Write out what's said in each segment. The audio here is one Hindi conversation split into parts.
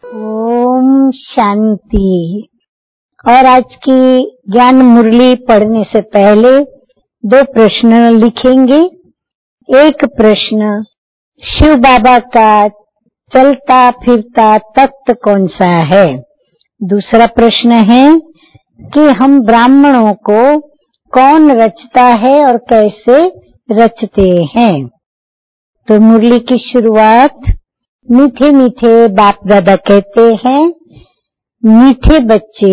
ओम शांति। और आज की ज्ञान मुरली पढ़ने से पहले 2 प्रश्न लिखेंगे। एक प्रश्न, शिव बाबा का चलता फिरता तख्त कौन सा है? दूसरा प्रश्न है कि हम ब्राह्मणों को कौन रचता है और कैसे रचते हैं? तो मुरली की शुरुआत मीठे मीठे बाप दादा कहते हैं, मीठे बच्चे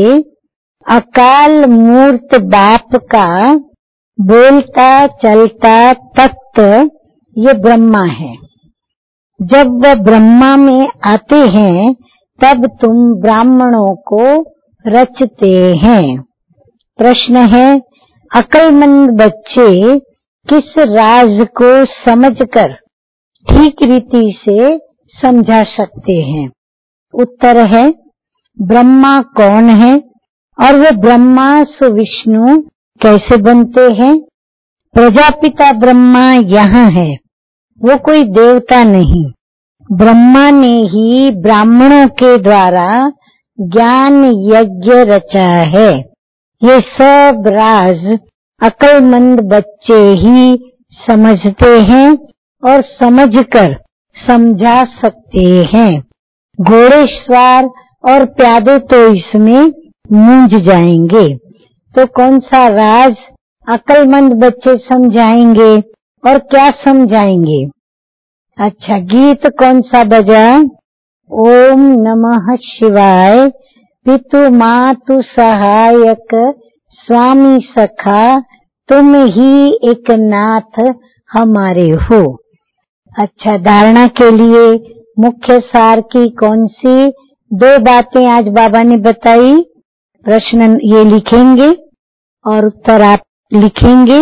अकाल मूर्त बाप का बोलता चलता तख्त ये ब्रह्मा है। जब वह ब्रह्मा में आते हैं तब तुम ब्राह्मणों को रचते हैं। प्रश्न है, अक्लमंद बच्चे किस राज को समझकर ठीक रीति से समझा सकते हैं? उत्तर है, ब्रह्मा कौन है और वे ब्रह्मा सो विष्णु कैसे बनते हैं? प्रजापिता ब्रह्मा यहाँ है, वो कोई देवता नहीं। ब्रह्मा ने ही ब्राह्मणों के द्वारा ज्ञान यज्ञ रचा है। ये सब राज अक्लमंद बच्चे ही समझते हैं और समझकर समझा सकते हैं। घोड़े सवार और प्यादे तो इसमें मूंझ जाएंगे। तो कौन सा राज अक्लमंद बच्चे समझाएंगे और क्या समझाएंगे? अच्छा, गीत कौन सा बजा? ओम नमः शिवाय, पितु मातु सहायक, स्वामी सखा, तुम ही एक नाथ हमारे हो। अच्छा, धारणा के लिए मुख्य सार की कौन सी 2 बातें आज बाबा ने बताई? प्रश्न ये लिखेंगे और उत्तर आप लिखेंगे।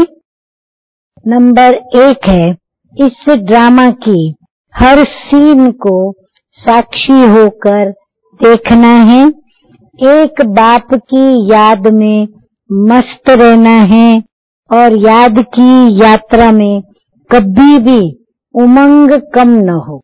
नंबर 1 है, इस ड्रामा की हर सीन को साक्षी होकर देखना है। एक बाप की याद में मस्त रहना है और याद की यात्रा में कभी भी उमंग कम न हो।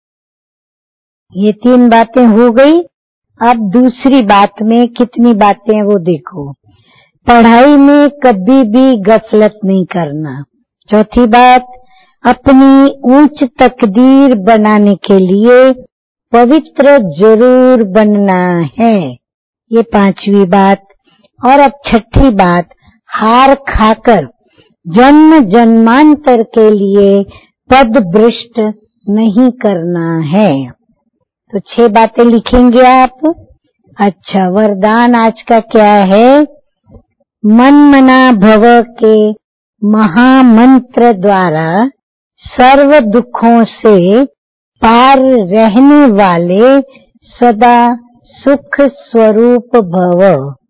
ये 3 बातें हो गई। अब दूसरी बात में कितनी बातें वो देखो। पढ़ाई में कभी भी गफलत नहीं करना। चौथी बात, अपनी ऊंच तकदीर बनाने के लिए पवित्र जरूर बनना है। ये 5वीं बात। और अब 6ठी बात, हार खाकर जन्म जन्मांतर के लिए पद भ्रष्ट नहीं करना है। तो 6 बातें लिखेंगे आप। अच्छा, वरदान आज का क्या है? मन मना भव के महामंत्र द्वारा सर्व दुखों से पार रहने वाले सदा सुख स्वरूप भव।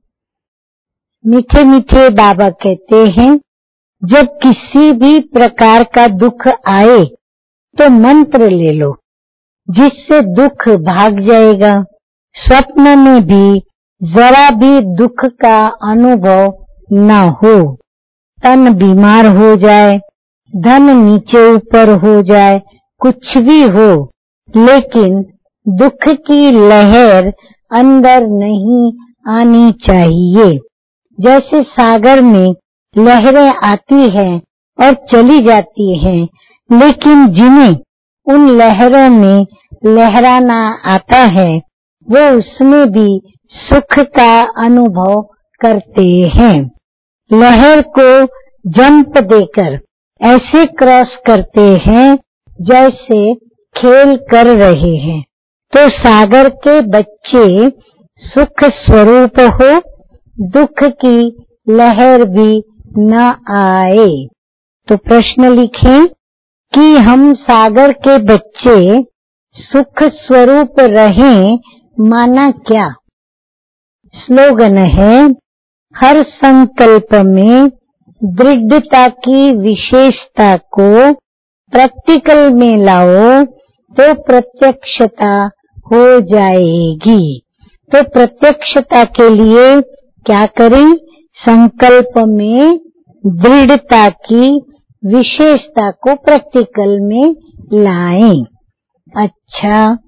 मीठे मीठे बाबा कहते हैं, जब किसी भी प्रकार का दुख आए तो मंत्र ले लो, जिससे दुख भाग जाएगा। स्वप्न में भी जरा भी दुख का अनुभव न हो। तन बीमार हो जाए, धन नीचे ऊपर हो जाए, कुछ भी हो, लेकिन दुख की लहर अंदर नहीं आनी चाहिए। जैसे सागर में लहरें आती हैं और चली जाती हैं, लेकिन जिन्हें उन लहरों में लहराना आता है वो उसमें भी सुख का अनुभव करते हैं। लहर को जंप देकर ऐसे क्रॉस करते हैं जैसे खेल कर रहे हैं। तो सागर के बच्चे सुख स्वरूप हो, दुख की लहर भी न आए। तो प्रश्न लिखें कि हम सागर के बच्चे सुख स्वरूप रहें, माना क्या? स्लोगन है, हर संकल्प में दृढ़ता की विशेषता को प्रैक्टिकल में लाओ तो प्रत्यक्षता हो जाएगी। तो प्रत्यक्षता के लिए क्या करें? संकल्प में दृढ़ता की विशेषता को प्रैक्टिकल में लाएं। अच्छा,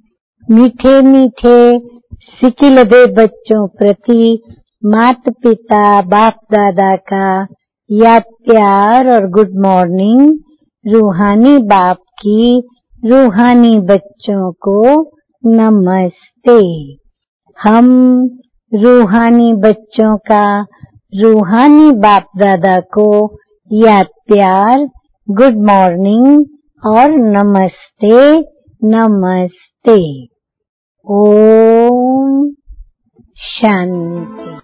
मीठे मीठे सिकिलदे बच्चों प्रति माता पिता बाप दादा का याद प्यार और गुड मॉर्निंग। रूहानी बाप की रूहानी बच्चों को नमस्ते। हम रूहानी बच्चों का रूहानी बाप दादा को याद प्यार, गुड मॉर्निंग और नमस्ते नमस्ते। ओम शांति।